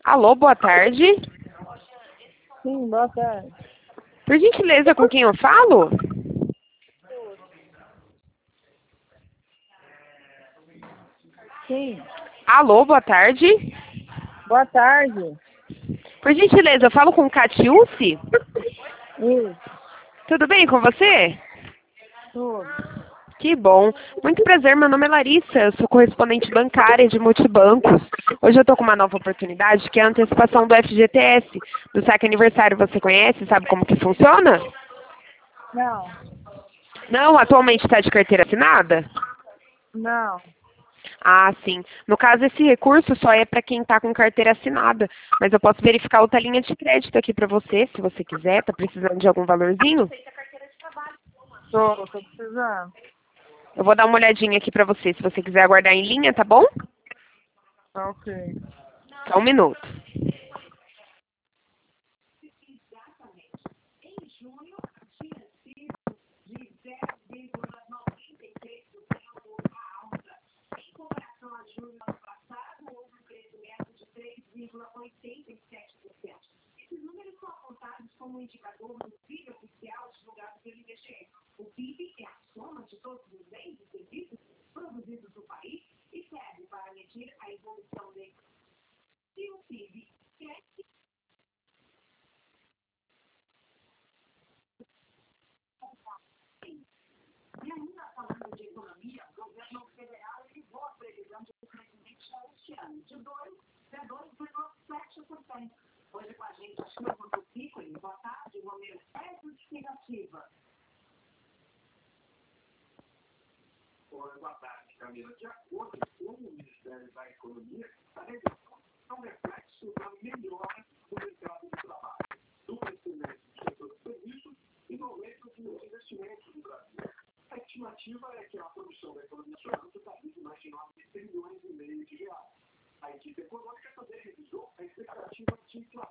Alô, boa tarde. Sim, boa tarde. Por gentileza, com quem eu falo? Sim, Alô, boa tarde. boa tarde. Por gentileza, eu falo com Catiúce? Isso, Tudo bem com você? tudo. Que bom. Muito prazer, meu nome é Larissa, eu sou correspondente bancária de multibancos. Hoje eu estou com uma nova oportunidade, que é a antecipação do FGTS, do saque aniversário. Você conhece? Sabe como que funciona? Não, Não, atualmente está de carteira assinada? não. Ah, sim. No caso, esse recurso só é para quem está com carteira assinada. Mas eu posso verificar outra linha de crédito aqui para você, se você quiser. Está precisando de algum valorzinho? Tô precisando. Eu vou dar uma olhadinha aqui para você, se você quiser aguardar em linha, tá bom? Tá ok. Só um minuto. Boa tarde, Camila. De acordo com o Ministério da Economia, a redução é um reflexo da melhora do mercado de trabalho, do crescimento do setor de serviços e do aumento dos investimentos no Brasil. A estimativa é que a produção da economia nacional totalize mais de 9 trilhões e meio de reais. A equipe econômica também revisou a expectativa de inflação